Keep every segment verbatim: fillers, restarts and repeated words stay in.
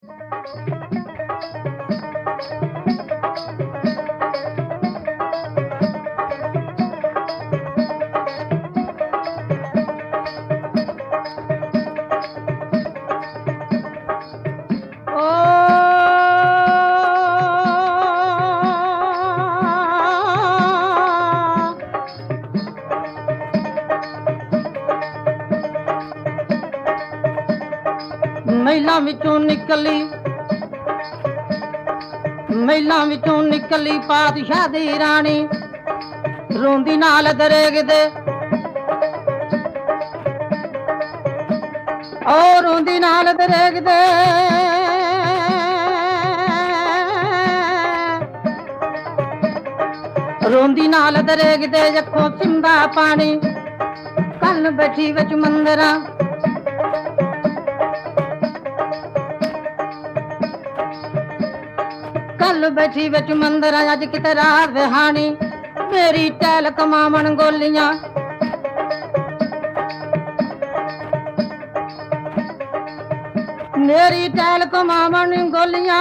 ਮਹਿਲਾਂ ਵਿੱਚੋਂ ਨਿਕਲੀ ਮਹਿਲਾਂ ਵਿੱਚੋਂ ਨਿਕਲੀ ਪਾਤਸ਼ਾਹ ਦੀ ਰਾਣੀ ਰੋਂਦੀ ਨਾਲ ਦਰੇਗਦੇ ਔਰ ਰੋਂਦੀ ਨਾਲ ਦਰੇਗਦੇ ਰੋਂਦੀ ਨਾਲ ਦਰੇਗਦੇ ਅੱਖੋਂ ਸਿੰਦਾ ਪਾਣੀ ਕੱਲ ਬੈਠੀ ਵਿੱਚ ਮੰਦਰਾਂ ਕੱਲ ਬੈਠੀ ਵਿੱਚ ਮੰਦਰਾਂ ਅੱਜ ਕਿਤੇ ਰਾਤ ਵਿਹਾਣੀ ਮੇਰੀ ਟੈਲ ਕਮਾਵਣ ਗੋਲੀਆਂ ਮੇਰੀ ਟੈਲ ਕਮਾਵਣ ਗੋਲੀਆਂ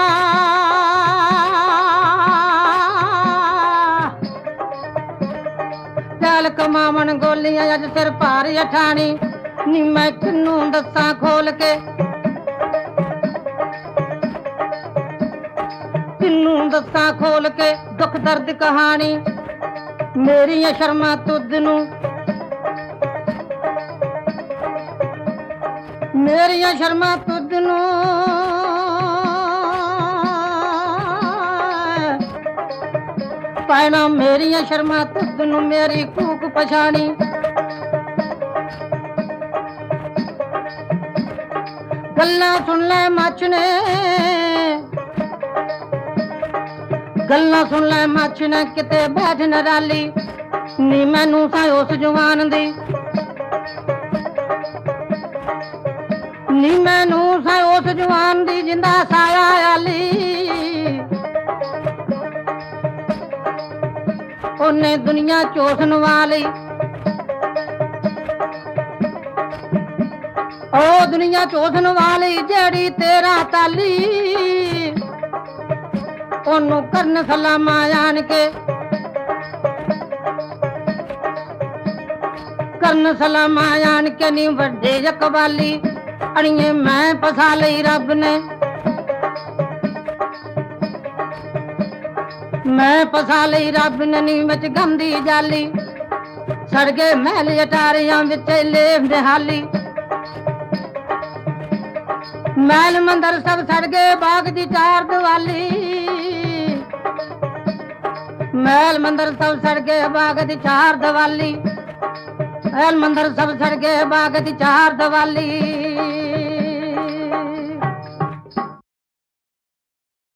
ਟੈਲ ਕਮਾਵਣ ਗੋਲੀਆਂ ਅੱਜ ਸਿਰ ਭਾਰ ਅਠਾਣੀ ਨੀ ਮੈਂ ਕਿਨੂੰ ਦੱਸਾਂ ਖੋਲ ਕੇ ਕਿਨੂੰ ਦੱਸਾਂ ਖੋਲ ਕੇ ਦੁੱਖ ਦਰਦ ਕਹਾਣੀ ਮੇਰੀਆਂ ਸ਼ਰਮਾਂ ਤੁਧ ਨੂੰ ਮੇਰੀਆਂ ਸ਼ਰਮਾਂ ਤੁਧ ਨੂੰ ਪੈਣਾ ਮੇਰੀਆਂ ਸ਼ਰਮਾਂ ਤੁਧ ਨੂੰ ਮੇਰੀ ਕੂਕ ਪਛਾਣੀ ਗੱਲਾਂ ਸੁਣ ਲੈ ਮੱਚ ਨੇ ਗੱਲਾਂ ਸੁਣ ਲੈ ਮੱਚ ਨੇ ਕਿਤੇ ਬੈਠ ਨਰਾਲੀ ਨੀ ਮੈਨੂੰ ਸਾਂ ਉਸ ਜਵਾਨ ਦੀ ਨੀ ਮੈਨੂੰ ਸਾਂ ਉਸ ਜਵਾਨ ਦੀ ਜਿੰਦਾ ਸਾਇਆ ਆਲੀ ਉਹਨੇ ਦੁਨੀਆ ਚੋਸਣ ਵਾਲੀ ਉਹ ਦੁਨੀਆ ਚੋਸਣ ਵਾਲੀ ਜਿਹੜੀ ਤੇਰਾ ਤਾਲੀ ਉਹਨੂੰ ਕਰਨ ਸਲਾਮਾਂ ਆਣ ਕੇ ਕਰਨ ਸਲਾਮਾਂ ਆਣ ਕੇ ਨੀ ਵੱਡੇ ਇਕਬਾਲੀ ਅੜੀਏ ਮੈਂ ਫਸਾ ਲਈ ਰੱਬ ਨੇ ਮੈਂ ਫਸਾ ਲਈ ਰੱਬ ਨੇ ਨੀ ਵਿੱਚ ਗੰਦੀ ਜਾਲੀ ਸੜ ਗਏ ਮਹਿਲ ਅਟਾਰੀਆਂ ਵਿੱਚ ਲੇਵ ਦਿਹਾਲੀ ਮਹਿਲ ਮੰਦਰ ਸਭ ਸੜ ਗਏ ਬਾਗ ਦੀ ਚਾਰ ਦੀਵਾਲੀ ਮਹਿਲ ਮੰਦਰ ਸਭ ਸੜ ਗਏ ਬਾਗ ਦੀ ਚਾਰ ਦੀਵਾਲੀ ਮਹਿਲ ਮੰਦਰ ਸਭ ਸੜ ਗਏ ਬਾਗ ਦੀ ਚਾਰ ਦੀਵਾਲੀ